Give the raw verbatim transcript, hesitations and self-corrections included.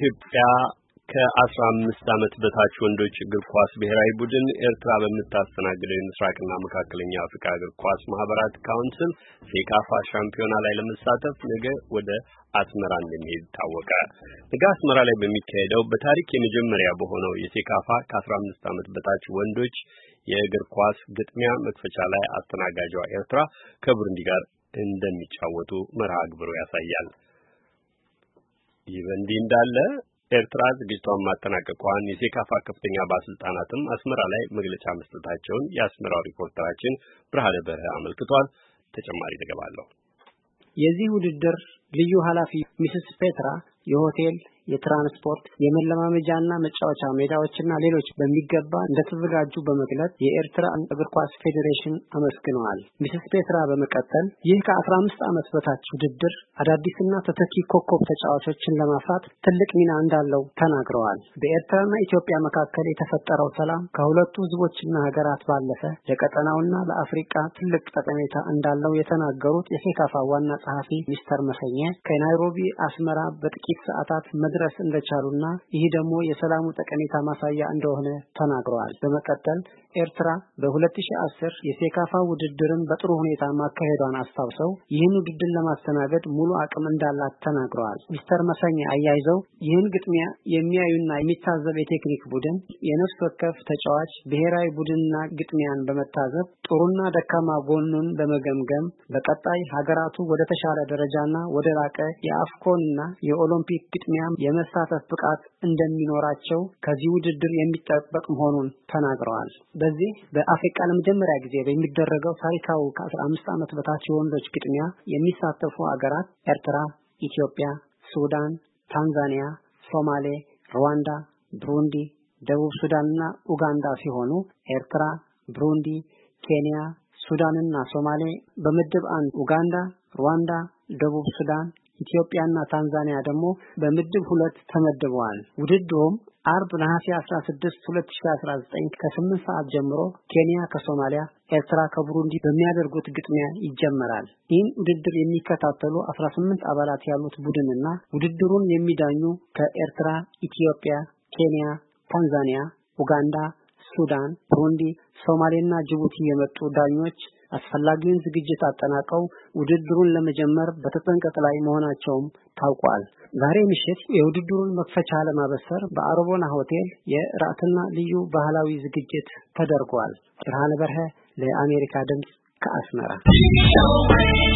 የኢትዮጵያ ከአስራ አምስት ዓመት በታች ወንዶች እግር ኳስ ብሔራዊ ቡድን ኤርትራ በምታስተናግደው የምስራቅና መካከለኛ አፍሪካ እግር ኳስ ማህበራት ካውንስል ሴካፋ ሻምፒዮና ላይ ለመሳተፍ ነገ ወደ አስመራ እንደሚሄድ ታወቀ። ነገ አስመራ ላይ በሚካሄደው በታሪክ የመጀመሪያ በሆነው የሴካፋ ከአስራ አምስት ዓመት በታች ወንዶች የእግር ኳስ ግጥሚያ መክፈቻ ላይ አስተናጋጇ ኤርትራ ከቡሩንዲ ጋር እንደሚጫወቱ መርሃ ግብሩ ያሳያል። ይህ በእንዲህ እንዳለ ኤርትራ ዝግጅቷን ማጠናቀቋን የሴካፋ ከፍተኛ ባለስልጣናትም አስመራ ላይ መግለጫ መስጠታቸውን የአስመራው ሪፖርተራችን ብርሃነ በርሀ አመልክቷል። ተጨማሪ ዘገባ አለው። የዚህ ውድድር ልዩ ኃላፊ ሚስስ ፔትራ የሆቴል የትራንስፖርት የመለማመጃና መጫወቻ ሜዳዎችና ሌሎች በሚገባ እንደተዘጋጁ በመግለጽ የኤርትራ እግር ኳስ ፌዴሬሽን አመስግነዋል። ሚስስ ፔትራ በመቀጠል ይህ ከአስራ አምስት ዓመት በታች ውድድር አዳዲስና ተተኪ ኮከብ ተጫዋቾችን ለማፍራት ትልቅ ሚና እንዳለው ተናግረዋል። በኤርትራና ኢትዮጵያ መካከል የተፈጠረው ሰላም ከሁለቱ ህዝቦችና ሀገራት ባለፈ ለቀጠናውና ለአፍሪካ ትልቅ ጠቀሜታ እንዳለው የተናገሩት የሴካፋ ዋና ጸሐፊ ሚስተር መሰኘ ከናይሮቢ አስመራ በጥቂት ሰዓታት መድረስ እንደቻሉና ይህ ደግሞ የሰላሙ ጠቀሜታ ማሳያ እንደሆነ ተናግረዋል። በመቀጠል ኤርትራ በሁለት ሺህ አስር የሴካፋ ውድድርን በጥሩ ሁኔታ ማካሄዷን አስታውሰው ይህን ውድድር ለማስተናገድ ሙሉ አቅም እንዳላት ተናግረዋል። ሚስተር መሰኘ አያይዘው ይህን ግጥሚያ የሚያዩና የሚታዘብ የቴክኒክ ቡድን የነፍስ ወከፍ ተጫዋች ብሔራዊ ቡድንና ግጥሚያን በመታዘብ ጥሩና ደካማ ጎኑን በመገምገም በቀጣይ ሀገራቱ ወደ ተሻለ ደረጃና ወደ ላቀ የአፍኮንና የኦሎምፒክ ግጥሚያ የመሳተፍ ብቃት እንደሚኖራቸው ከዚህ ውድድር የሚጠበቅ መሆኑን ተናግረዋል። በዚህ በአፍሪካ ለመጀመሪያ ጊዜ በሚደረገው ታሪካዊ ከአስራ አምስት ዓመት በታች የወንዶች ግጥሚያ የሚሳተፉ ሀገራት ኤርትራ፣ ኢትዮጵያ፣ ሱዳን፣ ታንዛኒያ፣ ሶማሌ፣ ሩዋንዳ፣ ብሩንዲ፣ ደቡብ ሱዳንና ኡጋንዳ ሲሆኑ ኤርትራ፣ ብሩንዲ፣ ኬንያ፣ ሱዳንና ሶማሌ በምድብ አንድ ኡጋንዳ፣ ሩዋንዳ፣ ደቡብ ሱዳን፣ ኢትዮጵያና ታንዛኒያ ደግሞ በምድብ ሁለት ተመድበዋል። ውድድሩም አርብ ነሐሴ አስራ ስድስት ሁለት ሺህ አስራ ዘጠኝ ከስምንት ሰዓት ጀምሮ ኬንያ ከሶማሊያ፣ ኤርትራ ከቡሩንዲ በሚያደርጉት ግጥሚያ ይጀመራል። ይህን ውድድር የሚከታተሉ አስራ ስምንት አባላት ያሉት ቡድንና ውድድሩን የሚዳኙ ከኤርትራ፣ ኢትዮጵያ፣ ኬንያ፣ ታንዛኒያ፣ ኡጋንዳ፣ ሱዳን፣ ብሩንዲ፣ ሶማሌና ጅቡቲ የመጡ ዳኞች አስፈላጊውን ዝግጅት አጠናቀው ውድድሩን ለመጀመር በተጠንቀቅ ላይ መሆናቸውም ታውቋል። ዛሬ ምሽት የውድድሩን መክፈቻ ለማበሰር በአሮቦና ሆቴል የራትና ልዩ ባህላዊ ዝግጅት ተደርጓል። ብርሃነ በርሀ ለአሜሪካ ድምጽ ከአስመራ